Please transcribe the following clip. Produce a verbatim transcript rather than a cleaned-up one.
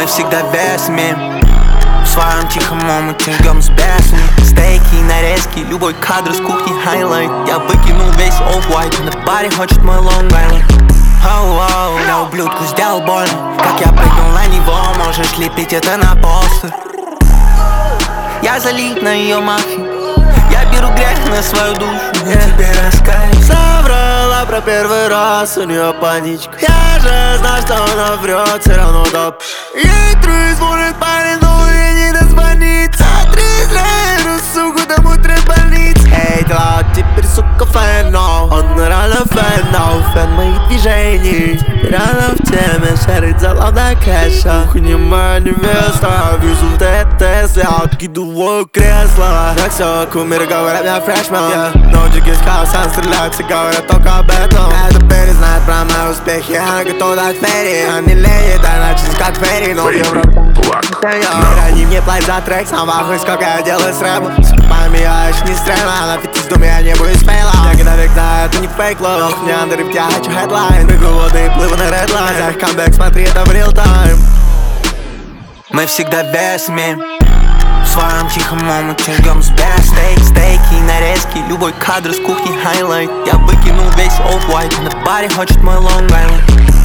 Мы всегда весами в своем тихом омуте ждем с бесами. Стейки, нарезки, любой кадр с кухни хайлайт. Я выкинул весь оф-white, на баре хочет мой Long Island. Оу-оу, я ублюдку сделал больно. Как я прыгнул на него, можешь лепить это на постер. Я залит на ее мафию, я беру грех на свою душу. Я тебе раскаюсь. Соврала про первый раз, у нее паничка. Я же знал, что она врет, все равно топ. Ей трое парень, но ей не дозвониться. Отрезляю, суку, там утро больниц. Эй, дела, теперь, сука, фэн, но он реально фэн, но фэн моих движений. Реально в теме, шарит залом до кэша. Унимаю невеста, везу в Тесла, откидываю кресло. Так все, кумиры говорят, я фрешмен. Ноутик из хаоса, стреляют, все говорят только об этом. Это перезнает про мои успехи, я готов дать ферри. Они леют, а иначе как ферри, но в Европе. Они мне платят за трек, сам вахуй, сколько я делаю с рэпом. С купами я еще не стрелял, на фитис думаю, я не буду фейла. Я годовик, да, это не фейк лов. Не андерив, я хочу хедлайн. Бегу воды, плыву на редлайн. За камбэк, смотри, это в real time. Мы всегда весами в своем тихом омуте ждем с бес. Стейк, стейки, нарезки, любой кадр с кухни хайлайт. Я выкинул весь оф-white, на баре хочет мой Long Island.